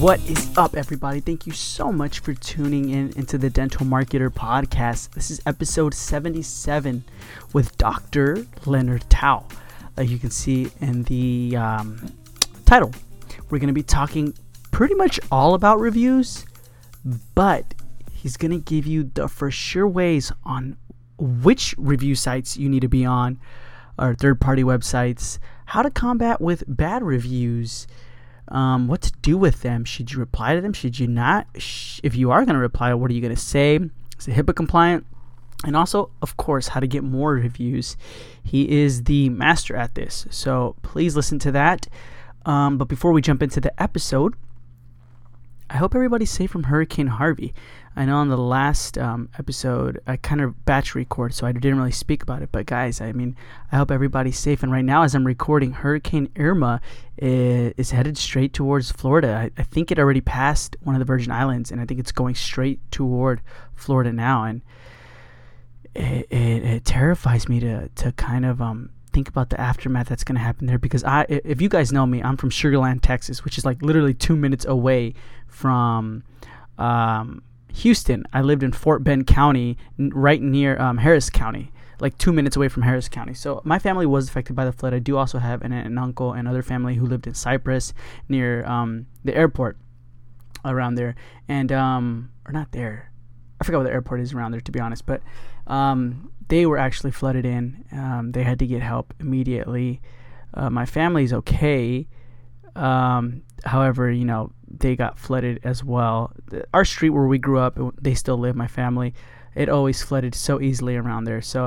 What is up, everybody? Thank you so much for tuning in into the Dental Marketer Podcast. This is episode 77 with Dr. Leonard Tao. Like you can see in the title, we're going to be talking pretty much all about reviews, but he's going to give you the for sure ways on which review sites you need to be on, or third-party websites, how to combat with bad reviews, what to do with them. Should you reply to them? Should you not? If you are going to reply, what are you going to say? Is it HIPAA compliant? And also, of course, how to get more reviews. He is the master at this, so please listen to that. But before we jump into the episode, I hope everybody's safe from Hurricane Harvey. I know on the last episode, I kind of batch record, so I didn't really speak about it. But guys, I hope everybody's safe. And right now, as I'm recording, Hurricane Irma is headed straight towards Florida. I think it already passed one of the Virgin Islands, and I think it's going straight toward Florida now. And it terrifies me to kind of think about the aftermath that's going to happen there, because if you guys know me, I'm from Sugar Land, Texas, which is like literally 2 minutes away from Houston. I lived in Fort Bend County, right near Harris County, like 2 minutes away from Harris County. So my family was affected by the flood. I do also have an aunt and uncle and other family who lived in Cypress near the airport around there, and or not there. I forgot what the airport is around there, to be honest, but they were actually flooded in. They had to get help immediately. My family's okay. However, they got flooded as well. Our street where we grew up, they still live, my family, it always flooded so easily around there. So,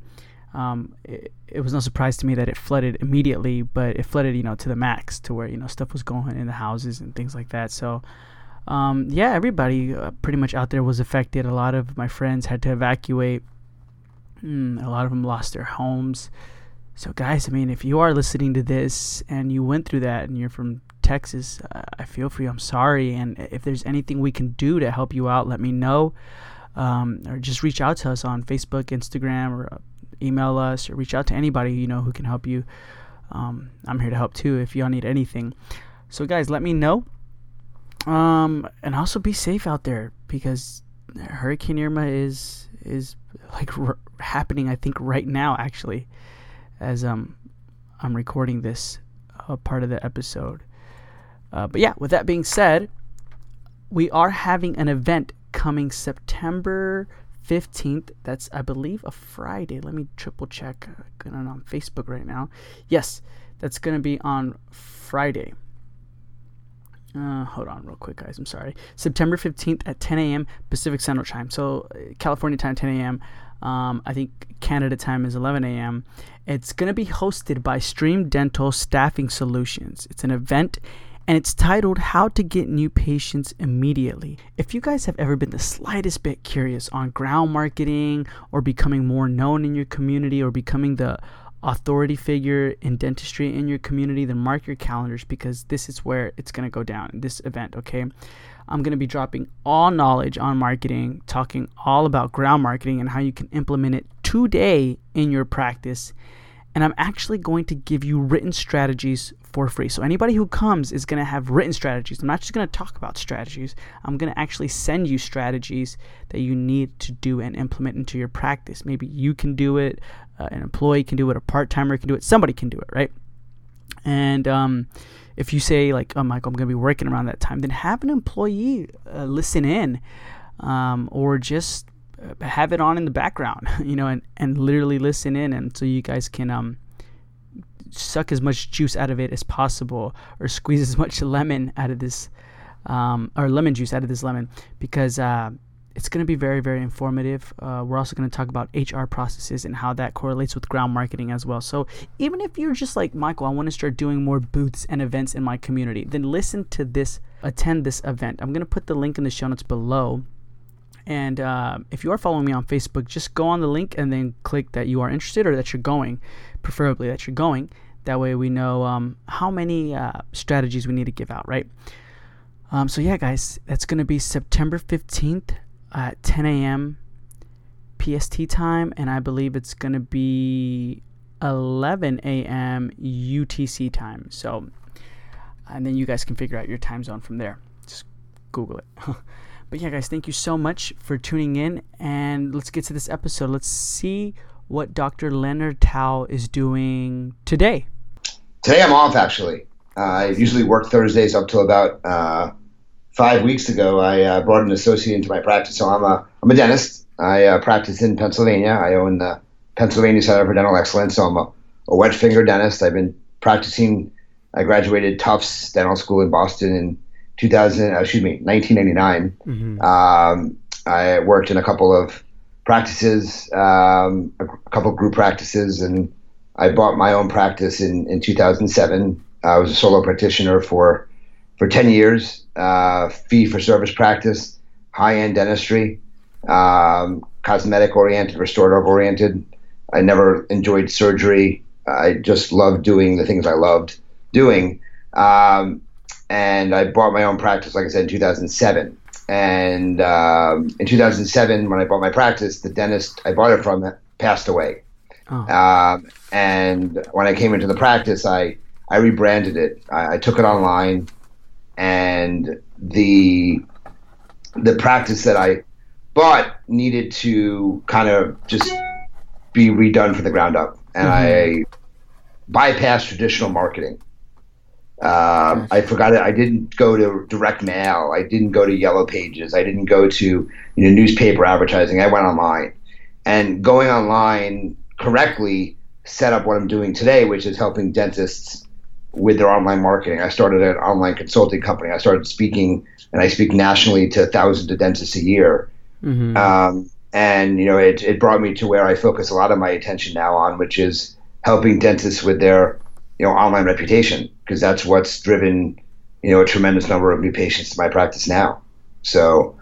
it was no surprise to me that it flooded immediately, but it flooded, to the max, to where, stuff was going in the houses and things like that. So, everybody pretty much out there was affected. A lot of my friends had to evacuate. A lot of them lost their homes. So guys, if you are listening to this and you went through that and you're from Texas, I feel for you. I'm sorry. And if there's anything we can do to help you out, let me know. Or just reach out to us on Facebook, Instagram, or email us, or reach out to anybody who can help you. I'm here to help too if y'all need anything. So guys, let me know. And also be safe out there, because Hurricane Irma is like happening, I think, right now, actually, as I'm recording this part of the episode. But yeah, with that being said, we are having an event coming September 15th. That's, I believe, a Friday. Let me triple check. Going on Facebook right now. Yes, that's going to be on Friday. Hold on real quick, guys. I'm sorry. September 15th at 10 a.m. Pacific Standard Time. So California time, 10 a.m. I think Canada time is 11 a.m. It's going to be hosted by Stream Dental Staffing Solutions. It's an event, and it's titled How to Get New Patients Immediately. If you guys have ever been the slightest bit curious on ground marketing, or becoming more known in your community, or becoming the authority figure in dentistry in your community, then mark your calendars, because this is where it's going to go down, this event. Okay, I'm going to be dropping all knowledge on marketing, talking all about ground marketing and how you can implement it today in your practice. And I'm actually going to give you written strategies for free. So anybody who comes is going to have written strategies. I'm not just going to talk about strategies. I'm going to actually send you strategies that you need to do and implement into your practice. Maybe you can do it, an employee can do it, a part-timer can do it, somebody can do it, right? And if you say, like, oh, Michael, I'm going to be working around that time, then have an employee listen in, or just have it on in the background, and literally listen in, and so you guys can suck as much juice out of it as possible, or squeeze as much lemon out of this, or lemon juice out of this lemon, because it's going to be very, very informative. We're also going to talk about HR processes and how that correlates with ground marketing as well. So even if you're just like, Michael, I want to start doing more booths and events in my community, then listen to this, attend this event. I'm going to put the link in the show notes below. And if you are following me on Facebook, just go on the link and then click that you are interested, or that you're going, preferably that you're going. That way we know how many strategies we need to give out, right? So yeah, guys, that's going to be September 15th at 10 a.m. PST time, and I believe it's going to be 11 a.m. UTC time. So, and then you guys can figure out your time zone from there. Google it. But yeah, guys, thank you so much for tuning in, and let's get to this episode. Let's see what Dr. Leonard Tao is doing today. Today I'm off, actually. I usually work Thursdays up till about 5 weeks ago. I brought an associate into my practice, so I'm a dentist. I practice in Pennsylvania. I own the Pennsylvania Center for Dental Excellence, so I'm a wet finger dentist. I've been practicing. I graduated Tufts Dental School in Boston in 1999. Mm-hmm. I worked in a couple of practices, a couple of group practices, and I bought my own practice in 2007. I was a solo practitioner for 10 years, fee-for-service practice, high-end dentistry, cosmetic-oriented, restorative-oriented. I never enjoyed surgery. I just loved doing the things I loved doing. And I bought my own practice, like I said, in 2007. And in 2007, when I bought my practice, the dentist I bought it from passed away. Oh. And when I came into the practice, I rebranded it. I took it online, and the practice that I bought needed to kind of just be redone from the ground up. And I bypassed traditional marketing. I forgot it. I didn't go to direct mail. I didn't go to Yellow Pages. I didn't go to newspaper advertising. I went online, and going online correctly set up what I'm doing today, which is helping dentists with their online marketing. I started an online consulting company. I started speaking, and I speak nationally to thousands of dentists a year. Mm-hmm. And it brought me to where I focus a lot of my attention now on, which is helping dentists with their online reputation, because that's what's driven a tremendous number of new patients to my practice now. So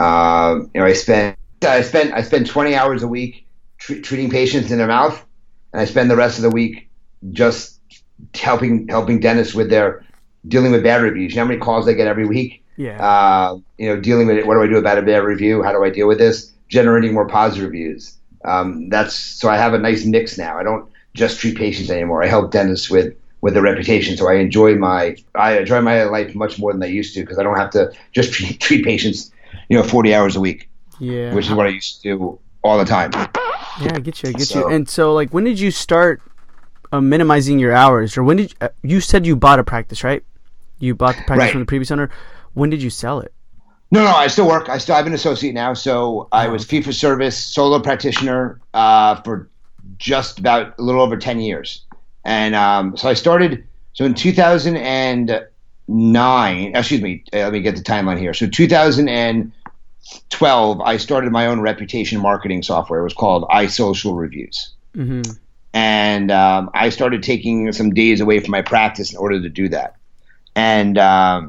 I spend 20 hours a week treating patients in their mouth, and I spend the rest of the week just helping dentists with their dealing with bad reviews. You know how many calls I get every week? Yeah. Dealing with it. What do I do about a bad review? How do I deal with this? Generating more positive reviews. So I have a nice mix now. I don't just treat patients anymore. I help dentists with their reputation. So I enjoy my life much more than I used to, because I don't have to just treat patients, 40 hours a week. Yeah. Which is what I used to do all the time. Yeah, I get you. And so, like, when did you start minimizing your hours, or when did you said you bought a practice, right? You bought the practice from the previous owner. When did you sell it? No, I still work. I'm an associate now. So I was fee-for-service solo practitioner for just about a little over 10 years. And so I started, in 2009, excuse me, let me get the timeline here. So 2012, I started my own reputation marketing software. It was called iSocial Reviews. Mm-hmm. And I started taking some days away from my practice in order to do that. And,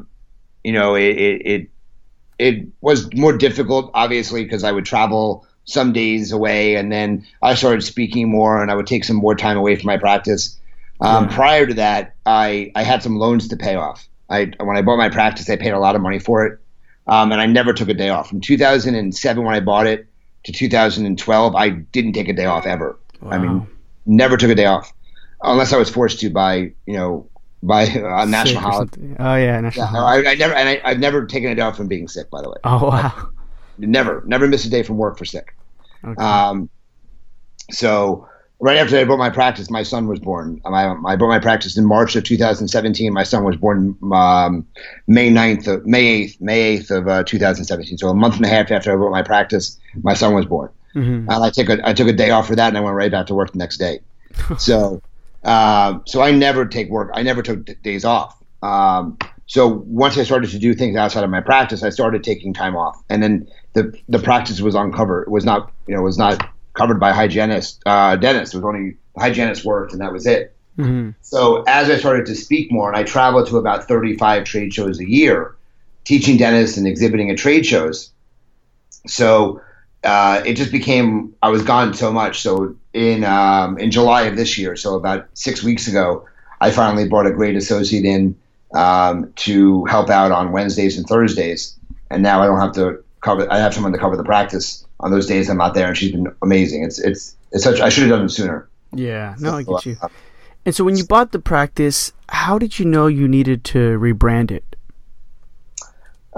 it was more difficult, obviously, because I would travel some days away, and then I started speaking more, and I would take some more time away from my practice. Prior to that, I had some loans to pay off. When I bought my practice, I paid a lot of money for it, and I never took a day off. From 2007, when I bought it, to 2012, I didn't take a day off ever. Wow. I mean, never took a day off, unless I was forced to by a national holiday. Oh yeah, national holiday. I've never taken a day off from being sick, by the way. Oh wow. Never missed a day from work for sick. Okay. So right after I bought my practice, my son was born. I bought my practice in March of 2017. My son was born May 8th of 2017. So a month and a half after I bought my practice, my son was born. Mm-hmm. And I took a day off for that, and I went right back to work the next day. So I never take work. I never took days off. So once I started to do things outside of my practice, I started taking time off, and then the practice was uncovered. It was not covered by dentists. It was only the hygienist worked, and that was it. Mm-hmm. So as I started to speak more, and I traveled to about 35 trade shows a year, teaching dentists and exhibiting at trade shows. So it just became, I was gone so much. So in July of this year, so about 6 weeks ago, I finally brought a great associate in to help out on Wednesdays and Thursdays, and now I don't have to cover. I have someone to cover the practice on those days I'm not there, and she's been amazing. It's such. I should have done it sooner. Yeah, no, I get you. And so when you bought the practice, how did you know you needed to rebrand it?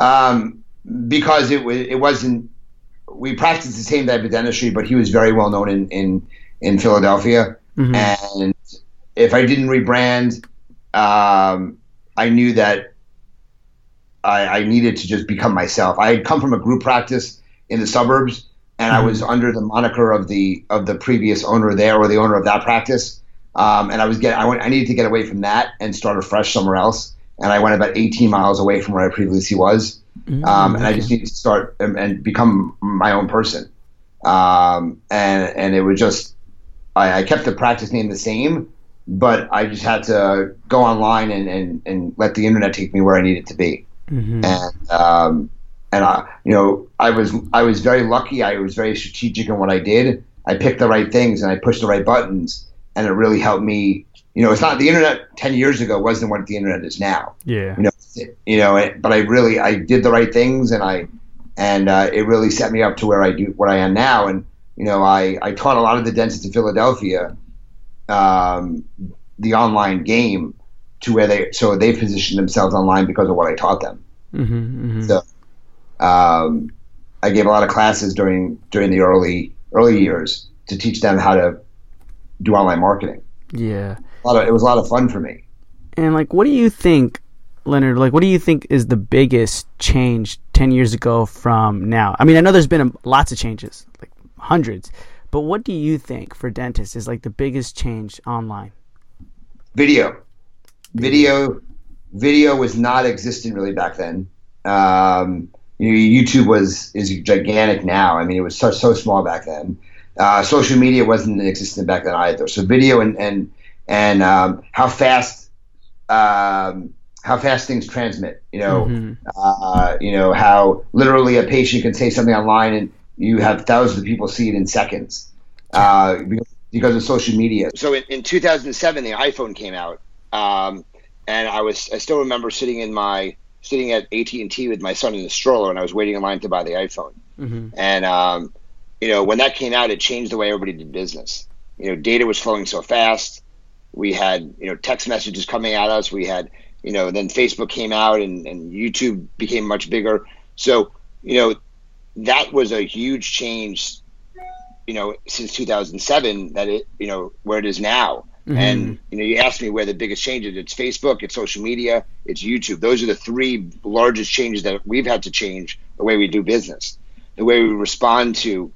Um, because it wasn't, we practiced the same type of dentistry, but he was very well known in Philadelphia. Mm-hmm. And if I didn't rebrand, I knew that I needed to just become myself. I had come from a group practice in the suburbs, and I was under the moniker of the previous owner there, or the owner of that practice. And I needed to get away from that and start afresh somewhere else. And I went about 18 miles away from where I previously was. And I just needed to start and become my own person. And it was just, I kept the practice name the same, but I just had to go online and let the internet take me where I needed to be. Mm-hmm. And I was very lucky. I was very strategic in what I did. I picked the right things and I pushed the right buttons, and it really helped me. It's not, the internet 10 years ago wasn't what the internet is now. Yeah. But I did the right things, and it really set me up to where I do what I am now. And I taught a lot of the dentists in Philadelphia the online game to where they positioned themselves online because of what I taught them. Mm-hmm, mm-hmm. So I gave a lot of classes during the early years to teach them how to do online marketing. Yeah. It was a lot of fun for me. And what do you think, Leonard, what do you think is the biggest change 10 years ago from now? I mean, I know there's been lots of changes, hundreds, but what do you think for dentists is the biggest change online? Video was not existent really back then. YouTube is gigantic now. I mean, it was so small back then. Social media wasn't existent back then either. So video and how fast things transmit. How literally a patient can say something online and you have thousands of people see it in seconds because of social media. So in 2007, the iPhone came out, and I still remember sitting at AT&T with my son in the stroller, and I was waiting in line to buy the iPhone. Mm-hmm. And when that came out, it changed the way everybody did business. Data was flowing so fast. We had text messages coming at us. We had then Facebook came out, and YouTube became much bigger. So that was a huge change. Since 2007, that where it is now. Mm-hmm. And you asked me where the biggest change is. It's Facebook, it's social media, it's YouTube. Those are the three largest changes that we've had to change the way we do business, the way we respond to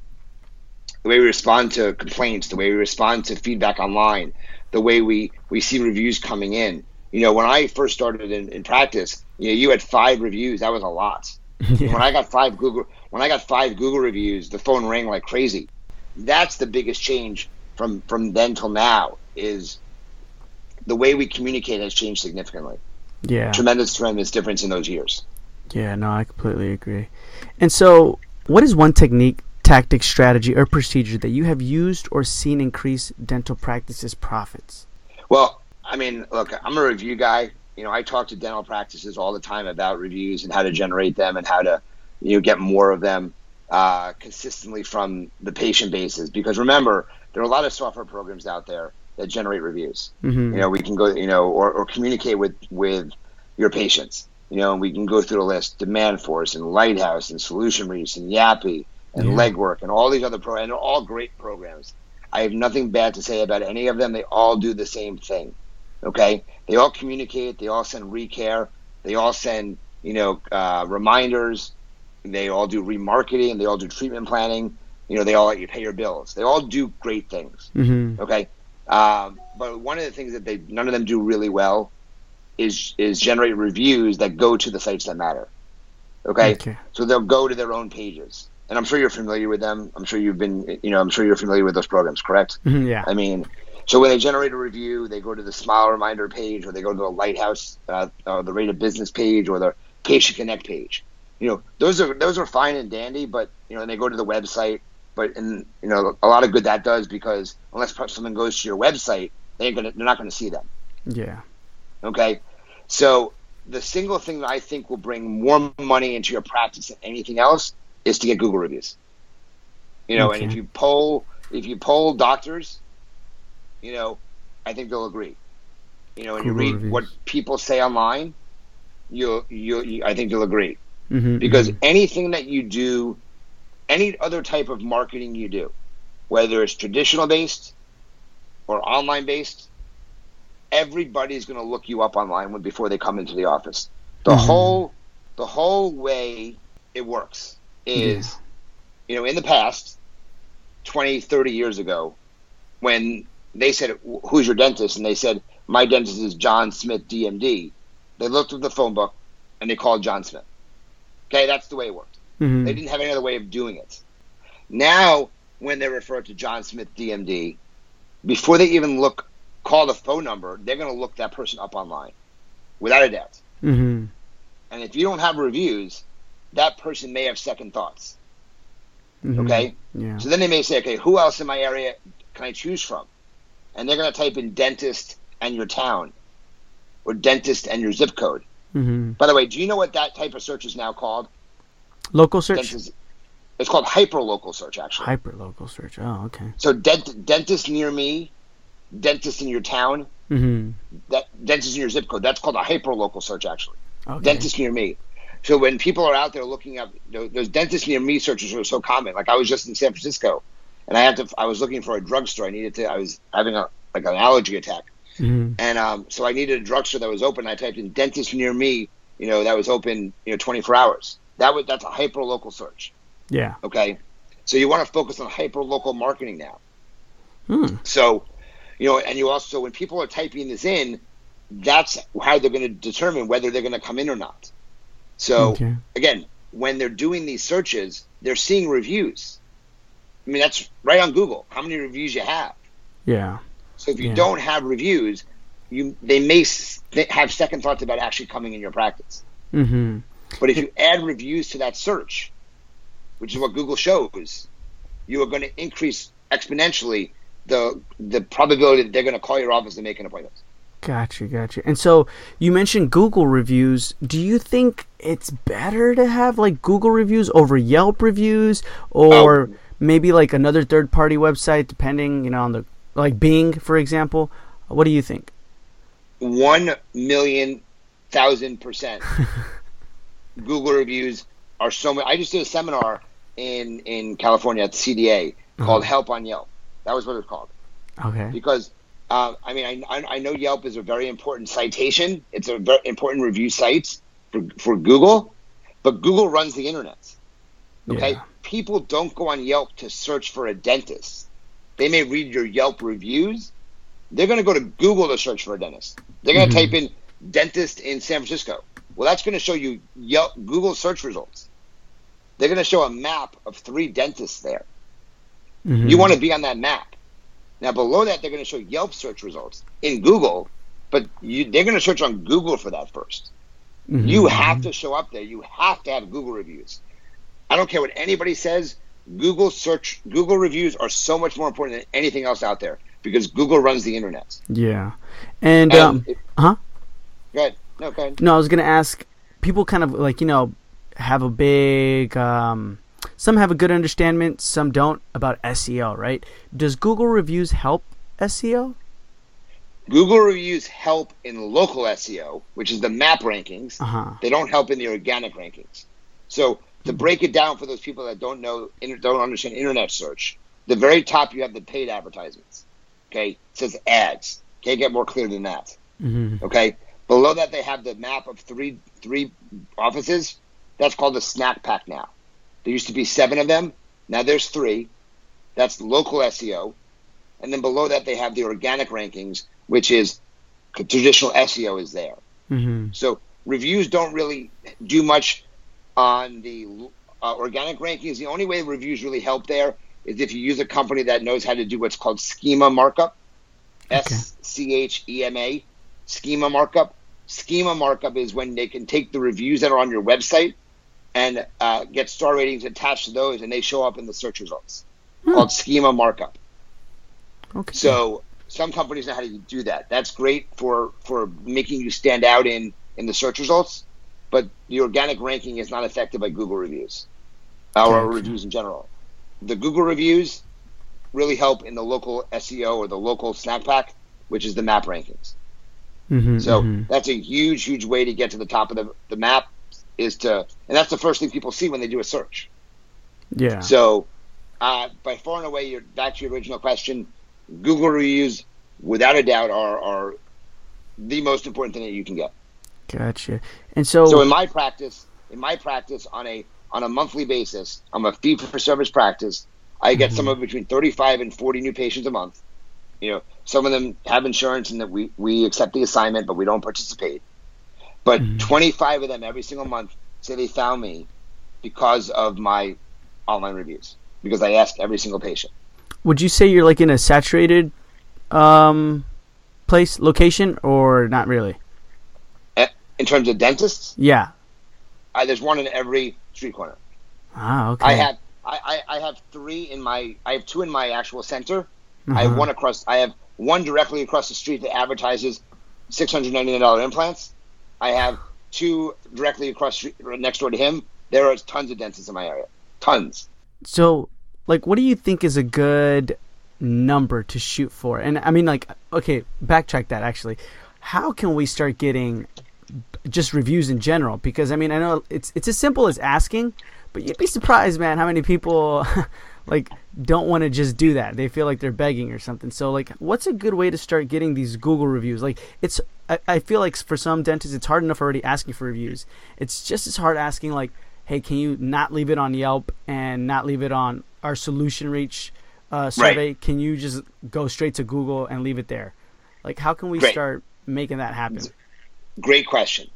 complaints, the way we respond to feedback online, the way we see reviews coming in. When I first started in practice, you had 5 reviews. That was a lot. Yeah. When I got 5 Google reviews, the phone rang like crazy. That's the biggest change from then till now, is the way we communicate has changed significantly. Yeah. Tremendous difference in those years. Yeah, no, I completely agree. And so what is one technique, tactic, strategy, or procedure that you have used or seen increase dental practices' profits? Well, I mean, look, I'm a review guy. I talk to dental practices all the time about reviews and how to generate them and how to get more of them consistently from the patient bases. Because remember, there are a lot of software programs out there that generate reviews. Mm-hmm. We can go, or communicate with your patients. And we can go through the list: DemandForce and Lighthouse and Solution Reach and Yappy and Legwork and all these other programs. And they're all great programs. I have nothing bad to say about any of them. They all do the same thing. Okay, they all communicate. They all send recare. They all send reminders. They all do remarketing. They all do treatment planning. They all let you pay your bills. They all do great things. Mm-hmm. Okay, but one of the things that none of them do really well is generate reviews that go to the sites that matter. Okay, so they'll go to their own pages, and I'm sure you're familiar with them. I'm sure you've been. I'm sure you're familiar with those programs, correct? Mm-hmm, yeah. I mean, so when they generate a review, they go to the Smile Reminder page, or they go to the Lighthouse, the Rated Business page, or the Patient Connect page. Those are fine and dandy, but and they go to the website. But a lot of good that does, because unless someone goes to your website, they're not going to see them. Yeah. Okay. So the single thing that I think will bring more money into your practice than anything else is to get Google reviews. And if you poll doctors, I think they'll agree. And you read what people say online, I think you'll agree. because anything that you do, any other type of marketing you do, whether it's traditional based or online based, everybody's going to look you up online before they come into the office. The whole way it works is, in the past, 20, 30 years ago, when they said, "Who's your dentist?" and they said, "My dentist is John Smith, DMD," they looked at the phone book and they called John Smith. Okay, that's the way it worked. They didn't have any other way of doing it. Now, when they refer to John Smith, DMD, before they even call the phone number, they're going to look that person up online, without a doubt. And if you don't have reviews, that person may have second thoughts. Okay? Yeah. So then they may say, okay, who else in my area can I choose from? And they're going to type in dentist and your town, or dentist and your zip code. By the way, do you know what that type of search is now called? Local search? Dentist. It's called hyper-local search, actually. Hyper-local search. Oh, okay. So dentist near me, dentist in your town, that dentist in your zip code, that's called a hyper-local search, actually. Okay. Dentist near me. So when people are out there looking up, those dentist near me searches are so common. Like I was just in San Francisco, and I was looking for a drugstore. I was having an allergy attack. And so I needed a drugstore that was open. I typed in dentist near me, that was open, 24 hours. That's a hyper-local search. Yeah. Okay. So you want to focus on hyper-local marketing now. So, and you also, when people are typing this in, that's how they're going to determine whether they're going to come in or not. So again, when they're doing these searches, they're seeing reviews. I mean, that's right on Google, how many reviews you have. Yeah. So if you don't have reviews, they may have second thoughts about actually coming in your practice. But if you add reviews to that search, which is what Google shows, you are going to increase exponentially the probability that they're going to call your office and make an appointment. Gotcha. And so you mentioned Google reviews. Do you think it's better to have like Google reviews over Yelp reviews, or maybe like another third-party website, depending, on the, like Bing, for example? What do you think? 1,000,000%. Google reviews are so much. I just did a seminar in California at the CDA called Help on Yelp. That was what it was called. Okay. Because I know Yelp is a very important citation. It's a very important review site for Google, but Google runs the internet. Okay. Yeah. People don't go on Yelp to search for a dentist. They may read your Yelp reviews. They're going to go to Google to search for a dentist. They're going to type in dentist in San Francisco. Well, that's going to show you Google search results. They're going to show a map of 3 dentists there. You want to be on that map. Now, below that, they're going to show Yelp search results in Google, but they're going to search on Google for that first. You have to show up there. You have to have Google reviews. I don't care what anybody says. Google reviews are so much more important than anything else out there because Google runs the internet. Yeah. And Go ahead. No, go ahead. No, I was going to ask, people kind of like, have a big, some have a good understanding, some don't, about SEO, right? Does Google reviews help SEO? Google reviews help in local SEO, which is the map rankings. They don't help in the organic rankings. So to break it down for those people that don't understand internet search, the very top you have the paid advertisements. Okay, it says ads. Can't get more clear than that. Okay, below that they have the map of three offices. That's called the snack pack now. There used to be 7 of them. Now there's 3. That's local SEO. And then below that they have the organic rankings, which is traditional SEO is there. So reviews don't really do much on the organic rankings. The only way reviews really help there is if you use a company that knows how to do what's called schema markup. SCHEMA, schema markup. Schema markup is when they can take the reviews that are on your website and get star ratings attached to those, and they show up in the search results. Called schema markup. Okay. So some companies know how to do that. That's great for making you stand out in the search results, but the organic ranking is not affected by Google reviews or reviews in general. The Google reviews really help in the local SEO or the local snack pack, which is the map rankings. That's a huge way to get to the top of the map and that's the first thing people see when they do a search. Yeah. So, by far and away, back to your original question, Google reviews, without a doubt, are the most important thing that you can get. Gotcha. And so in my practice, on a monthly basis, I'm a fee for service practice. I get somewhere between 35 and 40 new patients a month. Some of them have insurance and that we accept the assignment, but we don't participate. But 25 of them every single month say they found me because of my online reviews, because I asked every single patient. Would you say you're like in a saturated location, or not really? In terms of dentists? Yeah. There's one in every street corner. Ah, okay. I have two in my actual center. I have one directly across the street that advertises $699 implants. I have two directly across the street, next door to him. There are tons of dentists in my area. Tons. So, like, what do you think is a good number to shoot for? And I mean, like, okay, backtrack that actually. How can we start getting just reviews in general? Because I mean, I know it's as simple as asking, but you'd be surprised, man, how many people like don't want to just do that. They feel like they're begging or something. So like, what's a good way to start getting these Google reviews? Like, I feel like for some dentists, it's hard enough already asking for reviews. It's just as hard asking like, hey, can you not leave it on Yelp and not leave it on our Solution Reach survey? Right. Can you just go straight to Google and leave it there? Like, how can we start making that happen? Great question.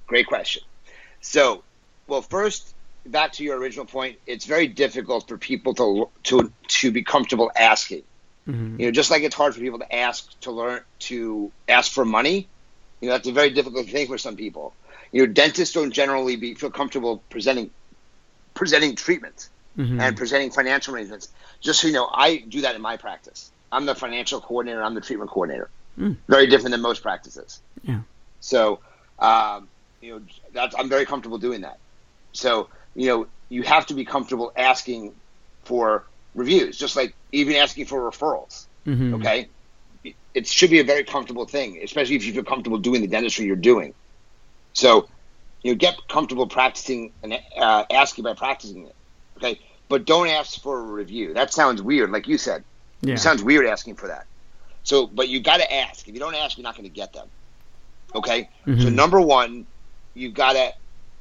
So, well, first, back to your original point, it's very difficult for people to be comfortable asking. Just like it's hard for people to learn to ask for money. That's a very difficult thing for some people. Dentists don't generally feel comfortable presenting treatments and presenting financial arrangements. Just so you know, I do that in my practice. I'm the financial coordinator. I'm the treatment coordinator. Very different than most practices. Yeah. So, I'm very comfortable doing that. So, you have to be comfortable asking for reviews, just like even asking for referrals. Okay. It should be a very comfortable thing, especially if you feel comfortable doing the dentistry you're doing. So, get comfortable practicing and asking by practicing it. Okay. But don't ask for a review. That sounds weird. Like you said, it sounds weird asking for that. So, but you got to ask. If you don't ask, you're not going to get them. Okay. So number one, you got to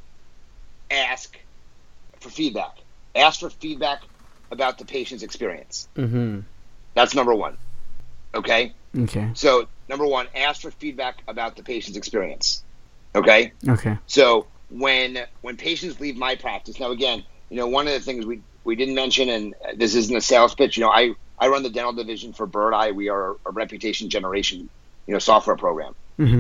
ask for feedback. Ask for feedback about the patient's experience. That's number one. Okay. Okay. So number one, ask for feedback about the patient's experience. Okay. Okay. So when patients leave my practice, now again, one of the things we didn't mention, and this isn't a sales pitch, I run the dental division for Bird Eye. We are a reputation generation, software program.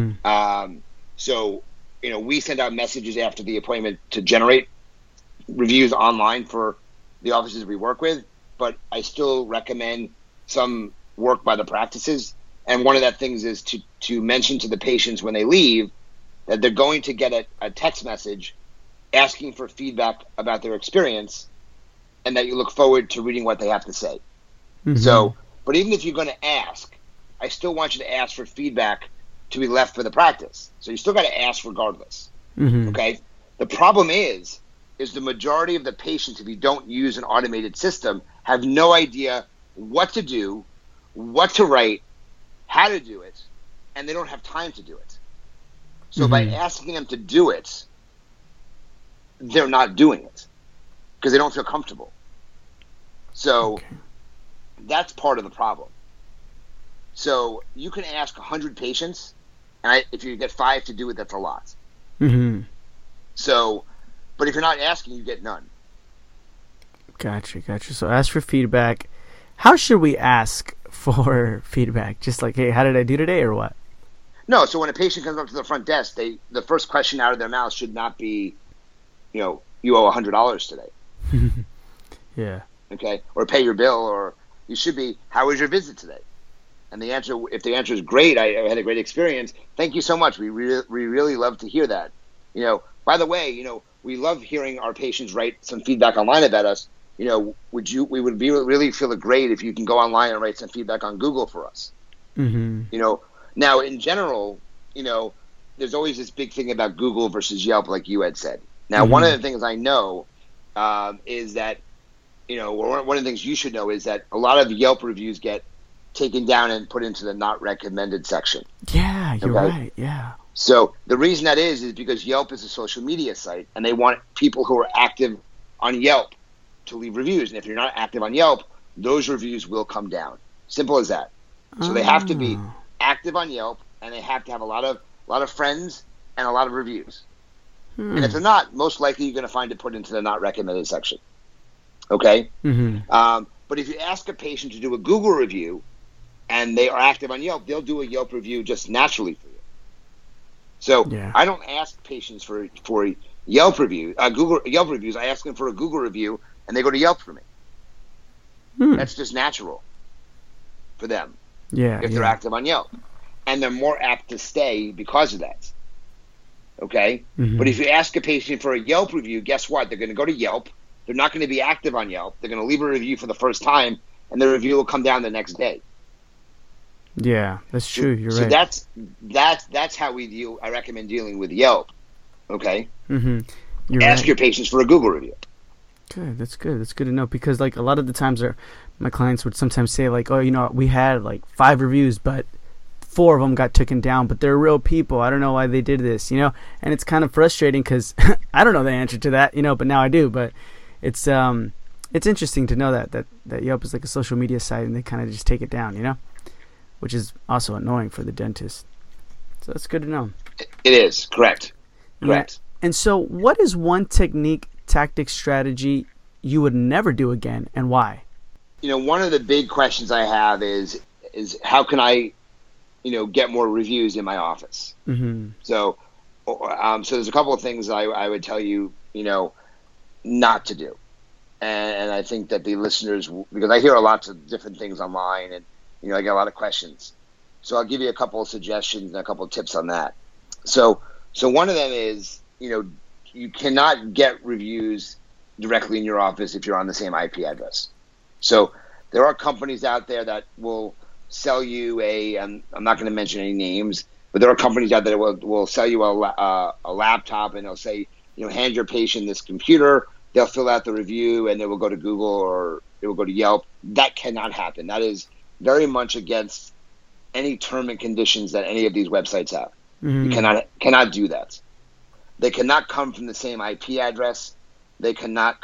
So, we send out messages after the appointment to generate reviews online for the offices we work with, but I still recommend some work by the practices. And one of that things is to mention to the patients when they leave that they're going to get a text message asking for feedback about their experience, and that you look forward to reading what they have to say. So, but even if you're going to ask, I still want you to ask for feedback to be left for the practice. So you still got to ask regardless. Okay. The problem is the majority of the patients, if you don't use an automated system, have no idea what to do, what to write, how to do it, and they don't have time to do it. So by asking them to do it, they're not doing it because they don't feel comfortable. So that's part of the problem. So you can ask 100 patients, and if you get 5 to do it, that's a lot. So, but if you're not asking, you get none. Gotcha. So ask for feedback. How should we ask for feedback? Just like, hey, how did I do today, or what? No. So when a patient comes up to the front desk, the first question out of their mouth should not be, you owe $100 today. Yeah. Okay. Or pay your bill, or you should be, how was your visit today? And if the answer is great, I had a great experience. Thank you so much. We really love to hear that. By the way, we love hearing our patients write some feedback online about us. We would really feel great if you can go online and write some feedback on Google for us. Now in general, there's always this big thing about Google versus Yelp, like you had said. Now, one of the things I know is that, one of the things you should know is that a lot of Yelp reviews get taken down and put into the not recommended section. Yeah, you're right. Yeah. So the reason that is because Yelp is a social media site, and they want people who are active on Yelp to leave reviews. And if you're not active on Yelp, those reviews will come down. Simple as that. So they have to be active on Yelp, and they have to have a lot of friends and a lot of reviews. And if they're not, most likely you're going to find it put into the not recommended section. Okay? But if you ask a patient to do a Google review and they are active on Yelp, they'll do a Yelp review just naturally for you. So I don't ask patients for Yelp reviews. I ask them for a Google review, and they go to Yelp for me. That's just natural for them. If they're active on Yelp, and they're more apt to stay because of that. Okay, but if you ask a patient for a Yelp review, guess what? They're going to go to Yelp. They're not going to be active on Yelp. They're going to leave a review for the first time, and the review will come down the next day. Yeah, that's true. You're right. So that's how we deal. I recommend dealing with Yelp. Okay. Ask your patients for a Google review. Good. That's good. That's good to know, because like a lot of the times my clients would sometimes say like, oh, we had like 5 reviews, but 4 of them got taken down, but they're real people. I don't know why they did this, and it's kind of frustrating because I don't know the answer to that, but now I do. But it's interesting to know that Yelp is like a social media site, and they kind of just take it down, which is also annoying for the dentist. So that's good to know. It is. Correct. Yeah. And so what is one technique, tactic, strategy you would never do again, and why? One of the big questions I have is how can I, get more reviews in my office? So there's a couple of things I would tell you, not to do. And I think that the listeners, because I hear a lot of different things online, and, I get a lot of questions. So I'll give you a couple of suggestions and a couple of tips on that. So one of them is, you cannot get reviews directly in your office if you're on the same IP address. So there are companies out there that will sell you I'm not going to mention any names, but there are companies out there that will sell you a laptop, and they'll say, hand your patient this computer, they'll fill out the review, and it will go to Google or it will go to Yelp. That cannot happen. That is very much against any term and conditions that any of these websites have. You cannot do that. They cannot come from the same IP address. They cannot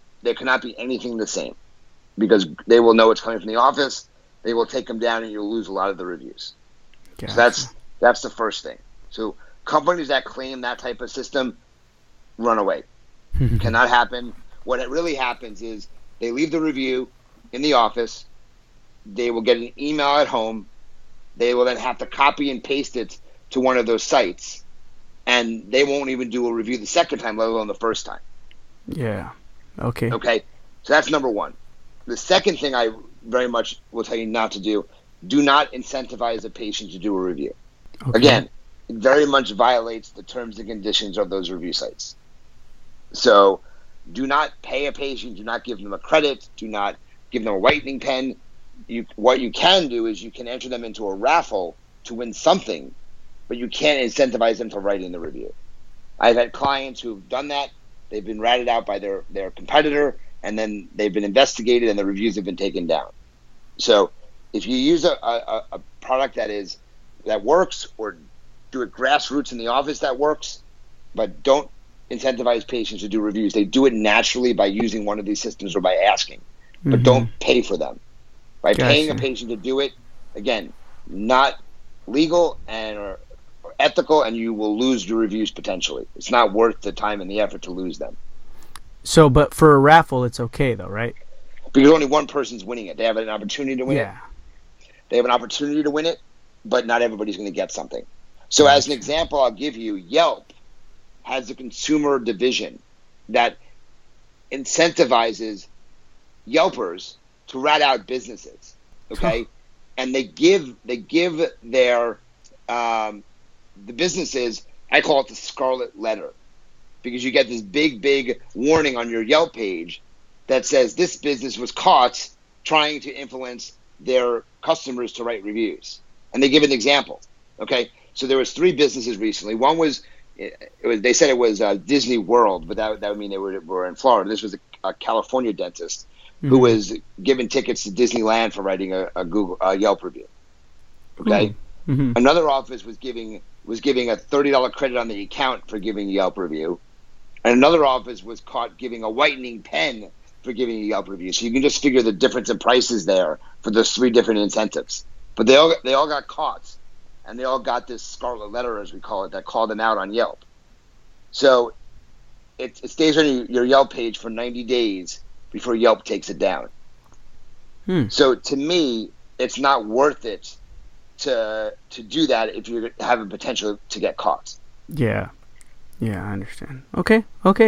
be anything the same, because they will know it's coming from the office. They will take them down, and you'll lose a lot of the reviews. Gotcha. So that's the first thing. So companies that claim that type of system, run away. Cannot happen. What it really happens is they leave the review in the office. They will get an email at home. They will then have to copy and paste it to one of those sites, and they won't even do a review the second time, let alone the first time. Yeah. Okay. So that's number one. The second thing I very much will tell you not to do not incentivize a patient to do a review. Okay. Again, it very much violates the terms and conditions of those review sites. So do not pay a patient, do not give them a credit, do not give them a whitening pen. What you can do is you can enter them into a raffle to win something, but you can't incentivize them to write in the review. I've had clients who've done that. They've been ratted out by their competitor, and then they've been investigated, and the reviews have been taken down. So if you use a product that works, or do it grassroots in the office that works, but don't incentivize patients to do reviews. They do it naturally by using one of these systems or by asking, but don't pay for them. By paying a patient to do it, again, not legal or ethical, and you will lose your reviews potentially. It's not worth the time and the effort to lose them. So, but for a raffle, it's okay though, right? Because only one person's winning it. They have an opportunity to win it. They have an opportunity to win it, but not everybody's going to get something. So as an example, I'll give you, Yelp has a consumer division that incentivizes Yelpers to rat out businesses, okay? And they give their the businesses, I call it the scarlet letter, because you get this big warning on your Yelp page that says this business was caught trying to influence their customers to write reviews. And they give an example, okay? So there was 3 businesses recently. One was They said it was Disney World, but that would mean they were in Florida. This was a California dentist who was given tickets to Disneyland for writing a Yelp review. Okay. Mm-hmm. Another office was giving a $30 credit on the account for giving a Yelp review, and another office was caught giving a whitening pen for giving a Yelp review. So you can just figure the difference in prices there for those 3 different incentives. But they all got caught, and they all got this scarlet letter, as we call it, that called them out on Yelp. So it stays on your Yelp page for 90 days before Yelp takes it down. So to me, it's not worth it to do that if you have a potential to get caught. Yeah, I understand. Okay.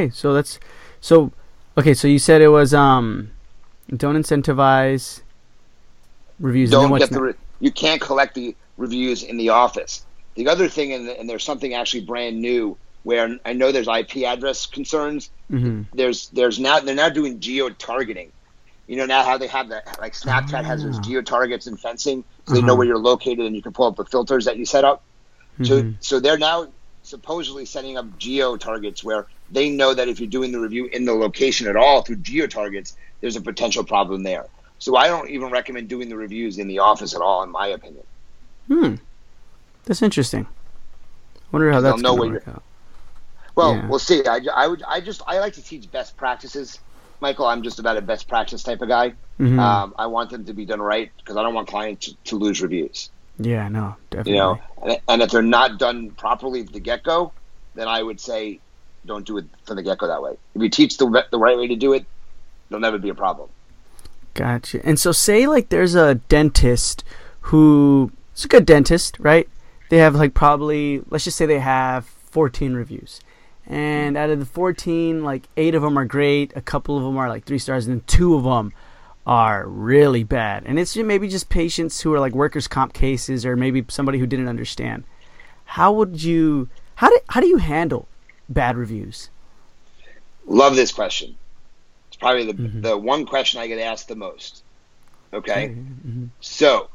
So you said it was don't incentivize reviews. You can't collect the reviews in the office. The other thing, and there's something actually brand new where I know there's IP address concerns. Mm-hmm. They're now doing geo-targeting. You know, now how they have that, like Snapchat has those geo-targets in fencing, so they know where you're located and you can pull up the filters that you set up. So they're now supposedly setting up geo-targets where they know that if you're doing the review in the location at all through geo-targets, there's a potential problem there. So I don't even recommend doing the reviews in the office at all, in my opinion. That's interesting. Wonder how that's going to work out. Well, we'll see. I like to teach best practices, Michael. I'm just about a best practice type of guy. Mm-hmm. I want them to be done right because I don't want clients to lose reviews. Yeah, no, definitely. You know, and if they're not done properly at the get-go, then I would say don't do it from the get-go that way. If you teach the right way to do it, there'll never be a problem. Gotcha. And so say like there's a dentist who is a good dentist, right? They have like probably, let's just say they have 14 reviews. And out of the 14, like 8 of them are great, a couple of them are like 3 stars, and then 2 of them are really bad. And it's maybe just patients who are like workers' comp cases, or maybe somebody who didn't understand. How do you handle bad reviews? Love this question. It's probably the one question I get asked the most. Okay? So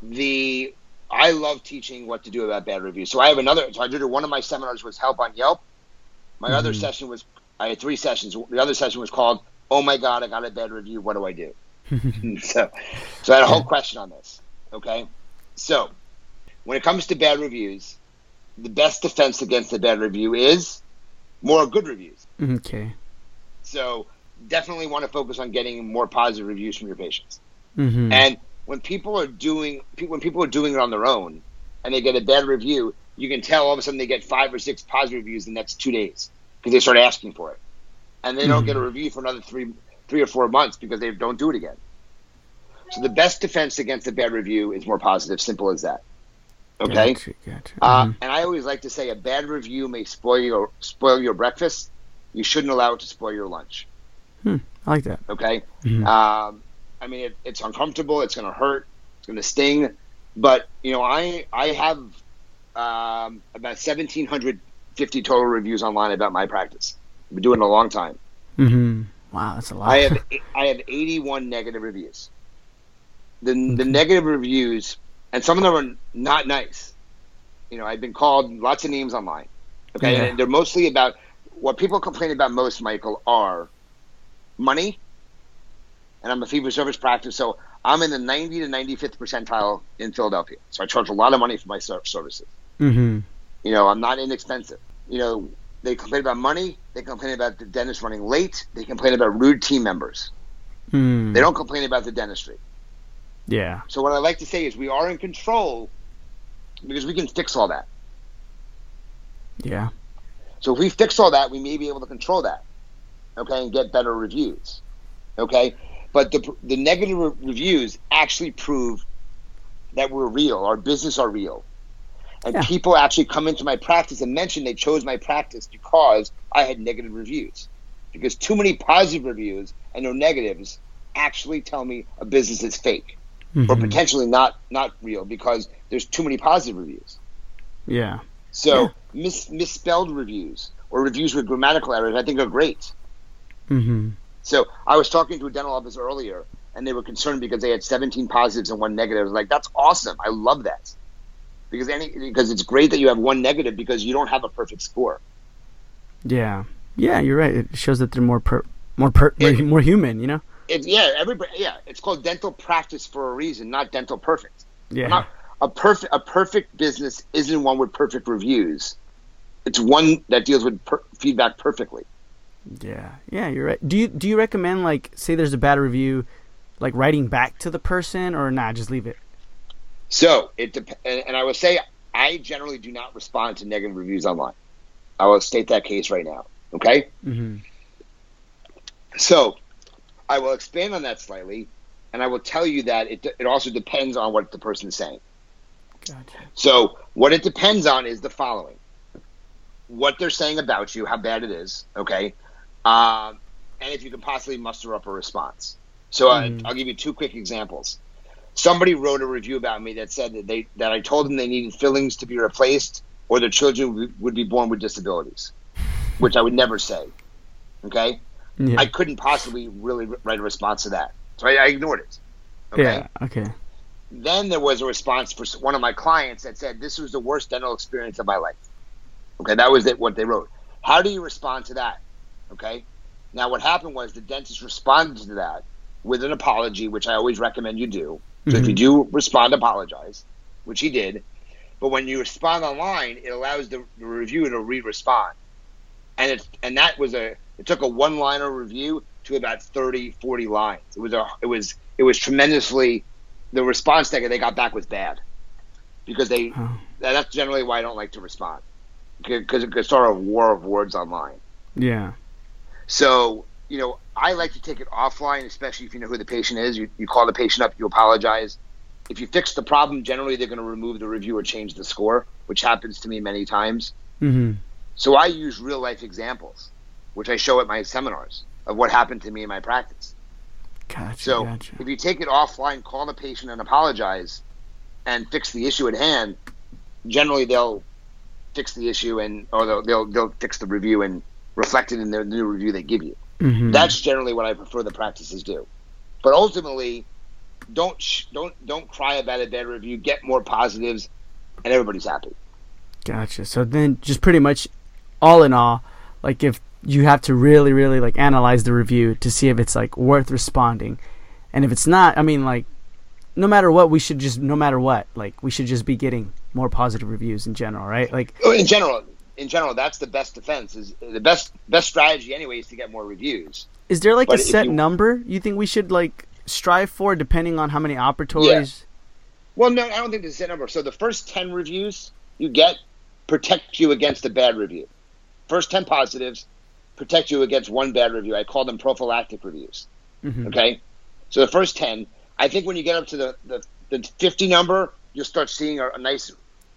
I love teaching what to do about bad reviews. So I did one of my seminars was Help on Yelp. My other session I had 3 sessions. The other session was called, "Oh my God, I got a bad review. What do I do?" So I had a whole question on this. Okay. So when it comes to bad reviews, the best defense against a bad review is more good reviews. Okay. So definitely want to focus on getting more positive reviews from your patients. Mm-hmm. And when people are doing it on their own and they get a bad review, you can tell all of a sudden they get 5 or 6 positive reviews in the next 2 days because they start asking for it. And they don't get a review for another 3 or 4 months because they don't do it again. So the best defense against a bad review is more positive, simple as that. Okay? Gotcha. And I always like to say a bad review may spoil your breakfast. You shouldn't allow it to spoil your lunch. I like that. Okay? I mean, it's uncomfortable. It's going to hurt. It's going to sting. But, you know, I have about 1,750 total reviews online about my practice. I've been doing it a long time. Wow, that's a lot. I have 81 negative reviews. The negative reviews, and some of them are not nice. You know, I've been called lots of names online. Okay, and they're mostly about what people complain about most, Michael, are money. And I'm a fee-for-service practice, so I'm in the 90 to 95th percentile in Philadelphia. So I charge a lot of money for my services. You know, I'm not inexpensive. You know, they complain about money. They complain about the dentist running late. They complain about rude team members. They don't complain about the dentistry. Yeah. So what I like to say is we are in control because we can fix all that. Yeah. So if we fix all that, we may be able to control that, okay, and get better reviews, okay? But the negative reviews actually prove that we're real, our business are real. And people actually come into my practice and mention they chose my practice because I had negative reviews. Because too many positive reviews and no negatives actually tell me a business is fake or potentially not real because there's too many positive reviews. Yeah. So misspelled reviews or reviews with grammatical errors I think are great. So I was talking to a dental office earlier, and they were concerned because they had 17 positives and 1 negative. I was like, that's awesome. I love that. Because it's great that you have 1 negative because you don't have a perfect score. Yeah. Yeah, you're right. It shows that they're more human, you know? It's called dental practice for a reason, not dental perfect. Yeah. Not a perfect business isn't one with perfect reviews. It's one that deals with feedback perfectly. Yeah. Yeah, you're right. Do you recommend, like, say there's a bad review, like writing back to the person, or just leave it? So and I will say I generally do not respond to negative reviews online. I will state that case right now. Okay. Mm-hmm. So I will expand on that slightly, and I will tell you that it also depends on what the person is saying. Gotcha. So what it depends on is the following: what they're saying about you, how bad it is, okay, and if you can possibly muster up a response. So I'll give you two quick examples. Somebody wrote a review about me that said that I told them they needed fillings to be replaced or their children would be born with disabilities, which I would never say. Okay? Yeah. I couldn't possibly really write a response to that. So I ignored it. Okay? Yeah, okay. Then there was a response for one of my clients that said, this was the worst dental experience of my life. Okay, that was what they wrote. How do you respond to that? Okay? Now what happened was the dentist responded to that with an apology, which I always recommend you do. So if you do respond, apologize, which he did. But when you respond online, it allows the reviewer to re-respond. And it took a one-liner review to about 30, 40 lines. It was tremendously, the response that they got back was bad. Because that's generally why I don't like to respond. Because it could start a war of words online. Yeah. So, I like to take it offline, especially if you know who the patient is. You call the patient up, you apologize. If you fix the problem, generally they're going to remove the review or change the score, which happens to me many times. Mm-hmm. So I use real life examples, which I show at my seminars of what happened to me in my practice. Gotcha. If you take it offline, call the patient and apologize and fix the issue at hand, generally they'll fix the issue or they'll fix the review and reflect it in the new review they give you. Mm-hmm. That's generally what I prefer the practices do. But ultimately, don't cry about a bad review. Get more positives, and everybody's happy. Gotcha. So then, just pretty much, all in all, like if you have to really, really like analyze the review to see if it's like worth responding, and if it's not, I mean, like, no matter what, we should just be getting more positive reviews in general, right? Like in general, that's the best defense. Is the best strategy anyway is to get more reviews. Is there like a set number you think we should like strive for, depending on how many operatories? Yeah. Well, no, I don't think there's a set number. So the first 10 reviews you get protect you against a bad review. First 10 positives protect you against one bad review. I call them prophylactic reviews. Mm-hmm. Okay, so the first 10. I think when you get up to the 50 number, you'll start seeing a nice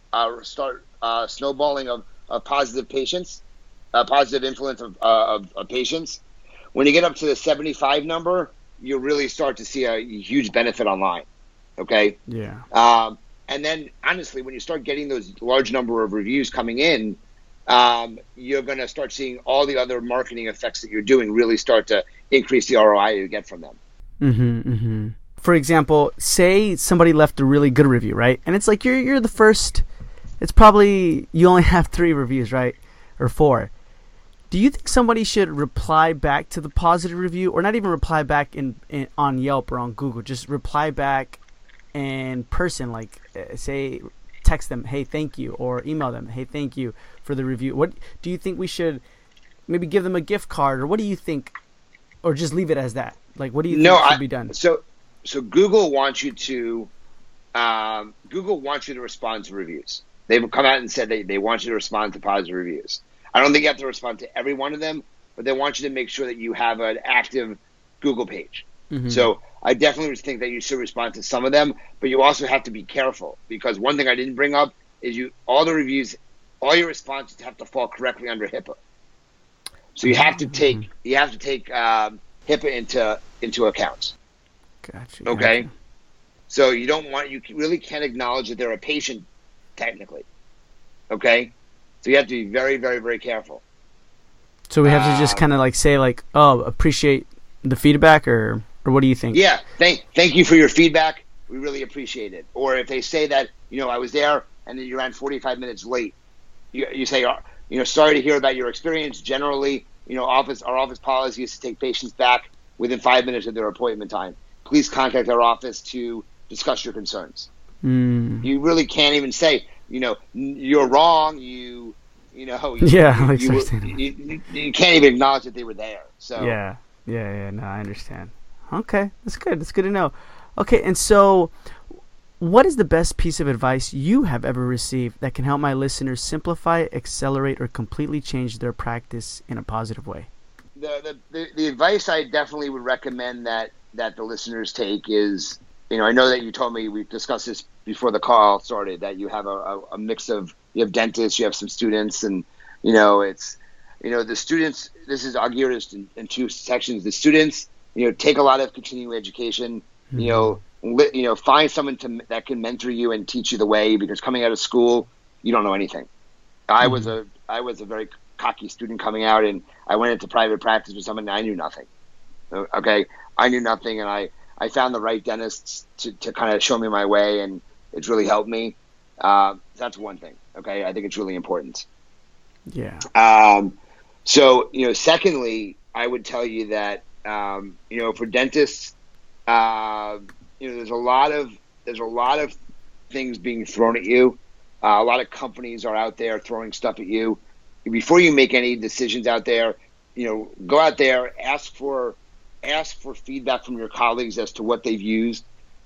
snowballing of positive patients, positive influence of patients. When you get up to the 75 number, you'll really start to see a huge benefit online. Okay? Yeah. And then, honestly, when you start getting those large number of reviews coming in, you're going to start seeing all the other marketing effects that you're doing really start to increase the ROI you get from them. Mm-hmm, mm-hmm. For example, say somebody left a really good review, right? And it's like you're the first. It's probably you only have 3 reviews, right, or 4. Do you think somebody should reply back to the positive review, or not even reply back on Yelp or on Google? Just reply back in person, like say, text them, "Hey, thank you," or email them, "Hey, thank you for the review." What do you think we should maybe give them a gift card, or what do you think, or just leave it as that? Like, what do you think should be done? So Google wants you to respond to reviews. They've come out and said they want you to respond to positive reviews. I don't think you have to respond to every one of them, but they want you to make sure that you have an active Google page. Mm-hmm. So I definitely think that you should respond to some of them, but you also have to be careful, because one thing I didn't bring up is all the reviews, all your responses have to fall correctly under HIPAA. So you have to take HIPAA into account. Gotcha. Okay. So you really can't acknowledge that they're a patient technically. Okay. So you have to be very, very, very careful. So we have to just kind of like say like, "Oh, appreciate the feedback," or what do you think? Yeah. Thank you for your feedback. We really appreciate it. Or if they say that, I was there and then you ran 45 minutes late, you say, sorry to hear about your experience. Generally, our office policy is to take patients back within 5 minutes of their appointment time. Please contact our office to discuss your concerns. You really can't even say, you're wrong. You can't even acknowledge that they were there. So yeah. No, I understand. Okay, that's good. That's good to know. Okay, and so, what is the best piece of advice you have ever received that can help my listeners simplify, accelerate, or completely change their practice in a positive way? The advice I definitely would recommend that the listeners take is, I know that you told me, we've discussed this before the call started, that you have a mix of, you have dentists, you have some students, and the students, I'll gear this in two sections. The students, take a lot of continuing education, find someone that can mentor you and teach you the way, because coming out of school, you don't know anything. I was a very cocky student coming out, and I went into private practice with someone, and I knew nothing. Okay. I knew nothing, and I found the right dentists to kind of show me my way, and it's really helped me. That's one thing. Okay. I think it's really important. Yeah. So, secondly, I would tell you that, for dentists, there's a lot of things being thrown at you. A lot of companies are out there throwing stuff at you. Before you make any decisions out there, go out there, ask for feedback from your colleagues as to what they've used.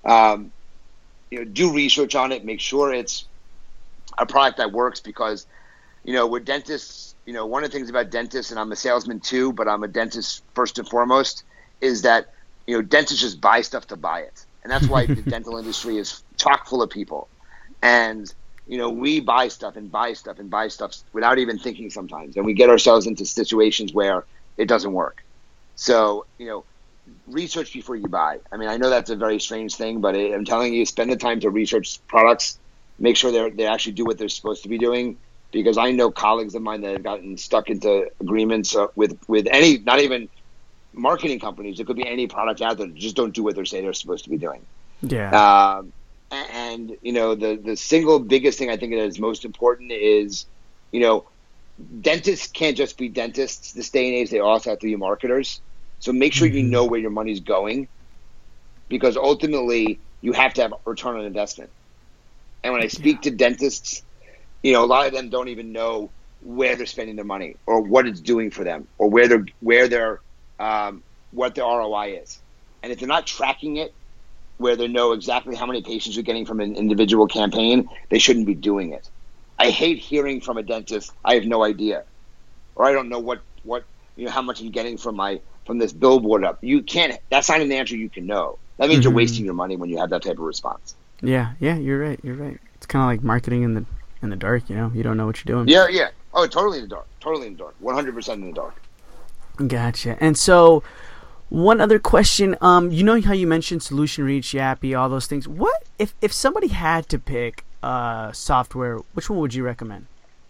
Do research on it. Make sure it's a product that works, because, with dentists, one of the things about dentists, and I'm a salesman too, but I'm a dentist first and foremost, is that, dentists just buy stuff to buy it. And that's why the dental industry is chock full of people. And, we buy stuff and buy stuff and buy stuff without even thinking sometimes. And we get ourselves into situations where it doesn't work. So, research before you buy. I mean, I know that's a very strange thing, but I'm telling you, spend the time to research products, make sure they actually do what they're supposed to be doing. Because I know colleagues of mine that have gotten stuck into agreements with any, not even marketing companies. It could be any product out there that just don't do what they say they're supposed to be doing. Yeah. And the single biggest thing I think that is most important is, dentists can't just be dentists this day and age. They also have to be marketers. So make sure you know where your money's going, because ultimately you have to have a return on investment. And when I speak to dentists, a lot of them don't even know where they're spending their money or what it's doing for them, or what their ROI is. And if they're not tracking it, where they know exactly how many patients you're getting from an individual campaign, they shouldn't be doing it. I hate hearing from a dentist, I have no idea, or I don't know what how much I'm getting from this billboard up. You can't. That's not an answer you can know. That means you're wasting your money when you have that type of response. Yeah, you're right. It's kind of like marketing in the dark. You don't know what you're doing. Yeah. Oh, totally in the dark. 100% in the dark. Gotcha. And so, one other question. How you mentioned Solution Reach, Yappy, all those things. What if somebody had to pick software? Which one would you recommend?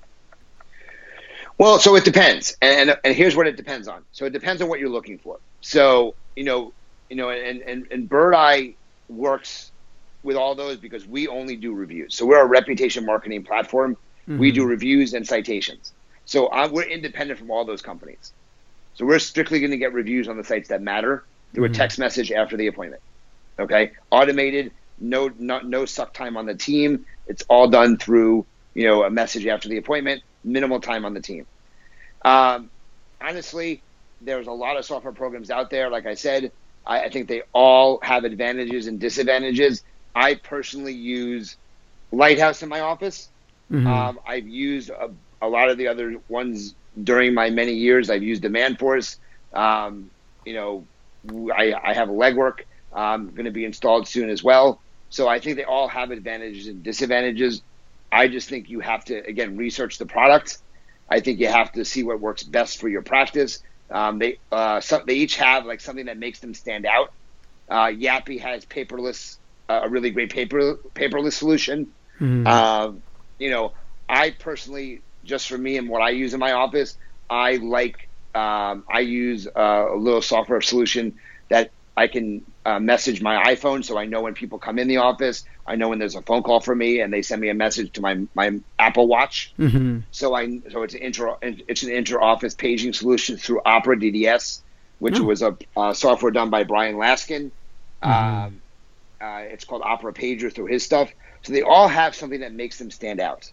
Well, so it depends, and here's what it depends on. So it depends on what you're looking for. So and Bird Eye works with all those because we only do reviews. So we're a reputation marketing platform. We do reviews and citations. So we're independent from all those companies. So we're strictly going to get reviews on the sites that matter through a text message after the appointment. Okay, automated, no suck time on the team. It's all done through a message after the appointment. Minimal time on the team. Honestly, there's a lot of software programs out there. Like I said, I think they all have advantages and disadvantages. I personally use Lighthouse in my office. I've used a lot of the other ones during my many years. I've used Demandforce. I have Legwork going to be installed soon as well. So I think they all have advantages and disadvantages. I just think you have to, again, research the product. I think you have to see what works best for your practice. They each have like something that makes them stand out. Yappy has paperless, a really great paperless solution. I personally, just for me and what I use in my office, I use a little software solution that I can message my iPhone, so I know when people come in the office. I know when there's a phone call for me, and they send me a message to my Apple Watch. Mm-hmm. So it's an inter-office paging solution through Opera DDS, which was a software done by Brian Laskin. Mm-hmm. It's called Opera Pager through his stuff. So they all have something that makes them stand out.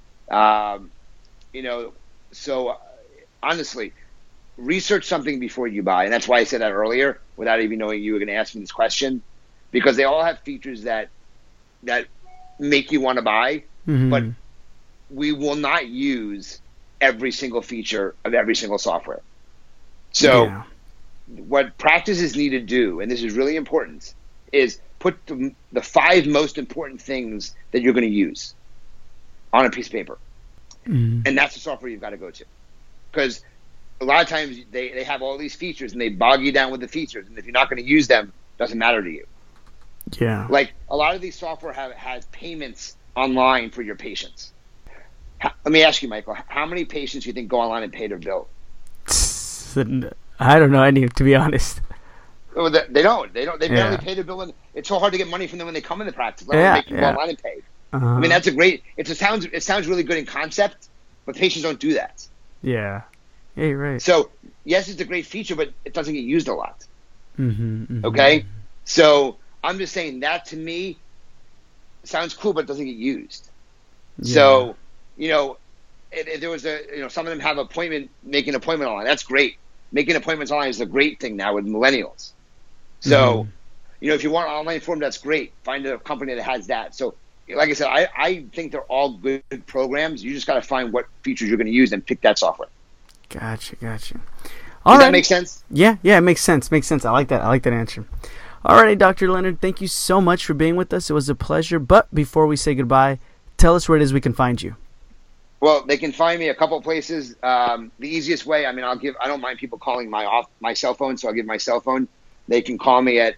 So honestly, research something before you buy. And that's why I said that earlier without even knowing you were going to ask me this question, because they all have features that make you want to buy, Mm-hmm. but we will not use every single feature of every single software. So what practices need to do, and this is really important, is put the 5 most important things that you're going to use on a piece of paper. Mm-hmm. And that's the software you've got to go to. Because a lot of times they have all these features and they bog you down with the features. And if you're not going to use them, it doesn't matter to you. Yeah. Like a lot of these software has payments online for your patients. Let me ask you, Michael, how many patients do you think go online and pay their bill? I don't know any, to be honest. Well, they don't. They barely pay their bill. And it's so hard to get money from them when they come into practice. Let them make you go online and pay. Uh-huh. I mean, that's a great. It sounds really good in concept, but patients don't do that. Yeah. Yeah, you're right. So yes, it's a great feature, but it doesn't get used a lot. Mm-hmm, mm-hmm. Okay, so I'm just saying that to me sounds cool, but it doesn't get used. Yeah. So if there was some of them have make an appointment online. That's great. Making appointments online is a great thing now with millennials. So, if you want an online form, that's great. Find a company that has that. So, like I said, I think they're all good programs. You just got to find what features you're going to use and pick that software. Gotcha. Does that make sense? Yeah, it makes sense. I like that answer. All right, Dr. Leonard, thank you so much for being with us. It was a pleasure. But before we say goodbye, tell us where it is we can find you. Well, they can find me a couple places. The easiest way, I don't mind people calling my cell phone, so I'll give my cell phone. They can call me at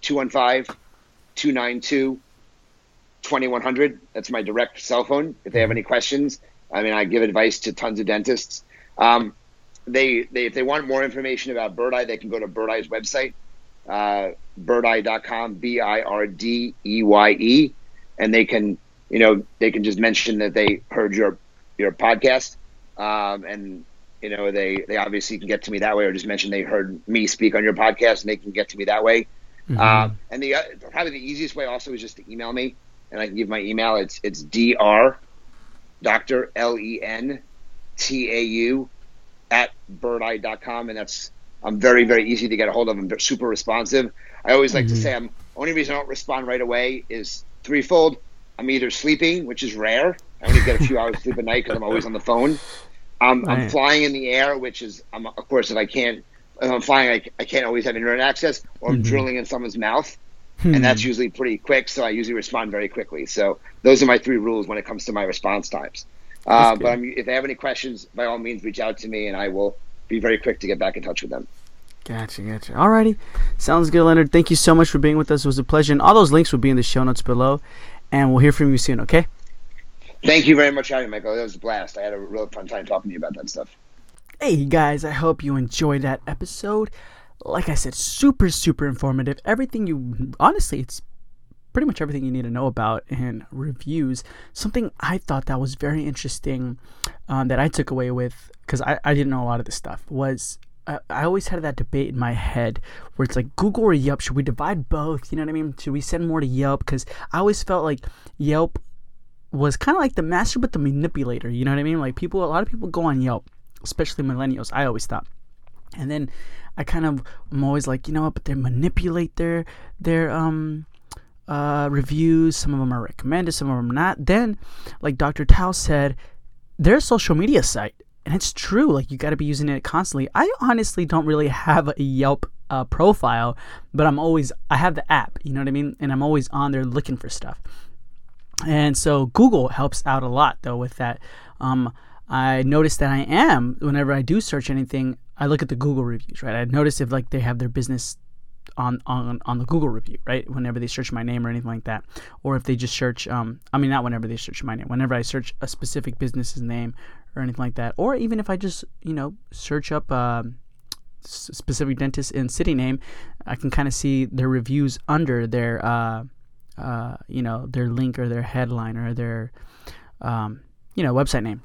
215-292-2100. That's my direct cell phone. If they have any questions, I give advice to tons of dentists. If they want more information about Bird Eye, they can go to Bird Eye's website, birdeye.com, BIRDEYE, and they can just mention that they heard your podcast, and they obviously can get to me that way, or just mention they heard me speak on your podcast, and they can get to me that way. Mm-hmm. And probably the easiest way also is just to email me, and I can give my email. It's Dr. LENTAU @birdeye.com, and I'm very, very easy to get a hold of. I'm super responsive. I always like to say only reason I don't respond right away is threefold. I'm either sleeping, which is rare. I only get a few hours sleep at night because I'm always on the phone. I'm flying in the air, which is, of course, if I'm flying, I can't always have internet access, or I'm drilling in someone's mouth, and that's usually pretty quick, so I usually respond very quickly. So those are my 3 rules when it comes to my response times. But if they have any questions, by all means, reach out to me, and I will be very quick to get back in touch with them. Gotcha. Alrighty. Sounds good, Leonard. Thank you so much for being with us. It was a pleasure. And all those links will be in the show notes below, and we'll hear from you soon, okay? Thank you very much for having me, Michael. That was a blast. I had a real fun time talking to you about that stuff. Hey, guys. I hope you enjoyed that episode. Like I said, super, super informative. Honestly, it's pretty much everything you need to know about in reviews. Something I thought that was very interesting that I took away with, because I didn't know a lot of this stuff, was I always had that debate in my head where it's like Google or Yelp. Should we divide both? You know what I mean? Should we send more to Yelp? Because I always felt like Yelp was kind of like the master but the manipulator. You know what I mean? Like a lot of people go on Yelp, especially millennials, I always thought. And then I'm always like, you know what? But they manipulate their reviews. Some of them are recommended, some of them are not. Then, like Dr. Tao said, they're a social media site, and it's true. Like, you got to be using it constantly. I honestly don't really have a Yelp profile, but I have the app, you know what I mean? And I'm always on there looking for stuff. And so Google helps out a lot though with that. I noticed that whenever I do search anything, I look at the Google reviews, right? I notice if they have their business on the Google review, right? Whenever they search my name or anything like that, or if they just search, not whenever they search my name, whenever I search a specific business's name or anything like that, or even if I just, search up specific dentist in city name, I can kind of see their reviews under their their link or their headline or their website name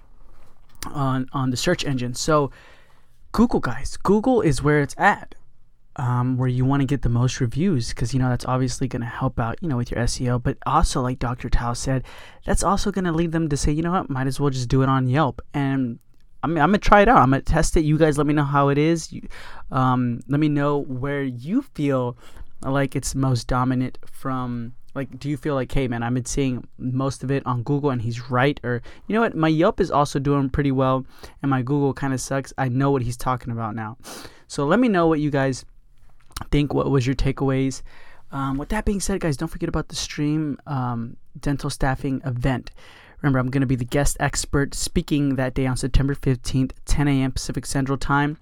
on the search engine. So Google, guys, Google is where it's at, where you want to get the most reviews, because that's obviously going to help out with your SEO. But also, like Dr. Tao said, that's also going to lead them to say, you know what, might as well just do it on Yelp. And I'm gonna try it out. I'm gonna test it. You guys let me know how it is. Let me know where you feel like it's most dominant from. Like, do you feel like, hey man, I've been seeing most of it on Google and he's right? Or, you know what, my Yelp is also doing pretty well and my Google kind of sucks. I know what he's talking about now. So let me know what you guys think. What was your takeaways? With that being said, guys, don't forget about the Stream Dental Staffing event. Remember, I'm going to be the guest expert speaking that day on September 15th, 10 a.m. Pacific Central Time.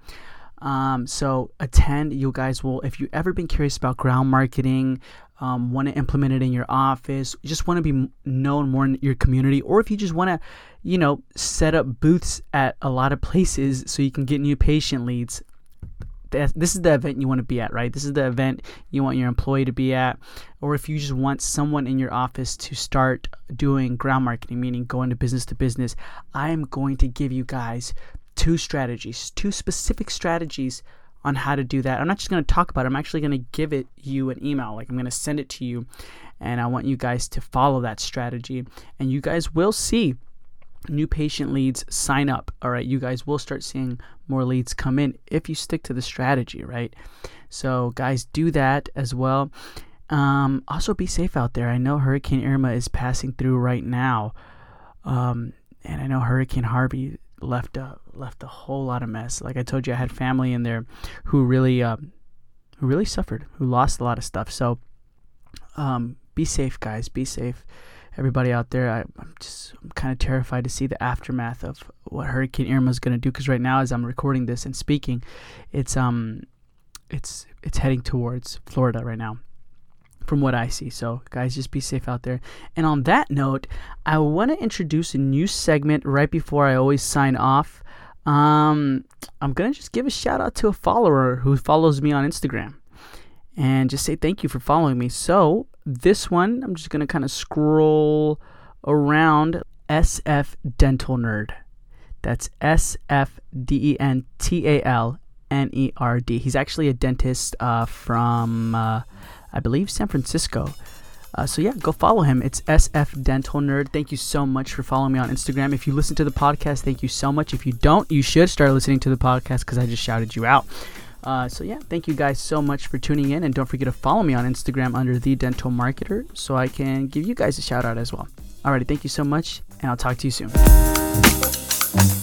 So attend. You guys will, if you've ever been curious about ground marketing, want to implement it in your office, you just want to be known more in your community, or if you just want to, set up booths at a lot of places so you can get new patient leads, this is the event you want to be at, right? This is the event you want your employee to be at. Or if you just want someone in your office to start doing ground marketing, meaning going to business, I am going to give you guys two specific strategies on how to do that. I'm not just going to talk about it. I'm actually going to give you an email. Like, I'm going to send it to you, and I want you guys to follow that strategy, and you guys will see new patient leads sign up. All right, you guys will start seeing more leads come in if you stick to the strategy, right? So guys, do that as well. Also be safe out there. I know Hurricane Irma is passing through right now, and I know Hurricane Harvey left a whole lot of mess. Like I told you, I had family in there who really suffered, who lost a lot of stuff. So be safe, guys. Be safe, everybody out there. I'm kind of terrified to see the aftermath of what Hurricane Irma is going to do, because right now, as I'm recording this and speaking, it's heading towards Florida right now, from what I see. So guys, just be safe out there. And on that note, I want to introduce a new segment right before I always sign off. I'm going to just give a shout out to a follower who follows me on Instagram and just say thank you for following me. So this one, I'm just going to kind of scroll around. SF Dental Nerd. That's SFDENTALNERD. He's actually a dentist from, I believe, San Francisco. So yeah, go follow him. It's SF Dental Nerd. Thank you so much for following me on Instagram. If you listen to the podcast, thank you so much. If you don't, you should start listening to the podcast, because I just shouted you out. So yeah, thank you guys so much for tuning in, and don't forget to follow me on Instagram under The Dental Marketer so I can give you guys a shout out as well. Alrighty, thank you so much, and I'll talk to you soon.